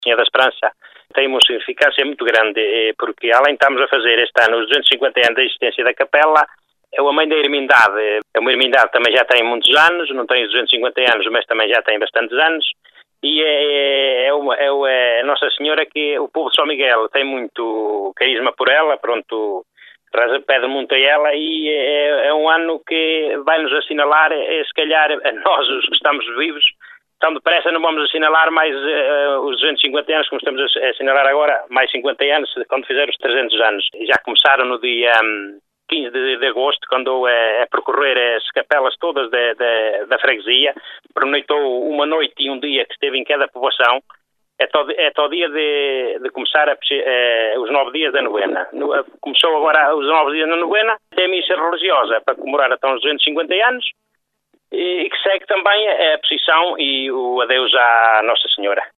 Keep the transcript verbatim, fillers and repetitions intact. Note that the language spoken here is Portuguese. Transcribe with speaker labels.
Speaker 1: Senhora da Esperança tem uma significância muito grande, porque além de estarmos a fazer este ano os duzentos e cinquenta anos da existência da capela, é a mãe da Irmandade. É uma Irmandade que também já tem muitos anos, não tem os duzentos e cinquenta anos, mas também já tem bastantes anos, e é, é, uma, é a Nossa Senhora que o povo de São Miguel tem muito carisma por ela, pronto, pede muito a ela, e é, é um ano que vai nos assinalar, é, se calhar a nós, os que estamos vivos, tão depressa não vamos assinalar mais uh, os duzentos e cinquenta anos, como estamos a assinalar agora, mais cinquenta anos, quando fizer os trezentos anos. E já começaram no dia um, quinze de, de agosto, quando é, é percorrer as capelas todas da, da, da freguesia, pernoitou uma noite e um dia que esteve em cada povoação, é todo, é todo dia de, de começar a, eh, os nove dias da novena. No, começou agora os nove dias da novena, tem a missa religiosa para comemorar então os duzentos e cinquenta anos, e que segue também a procissão e o adeus à Nossa Senhora.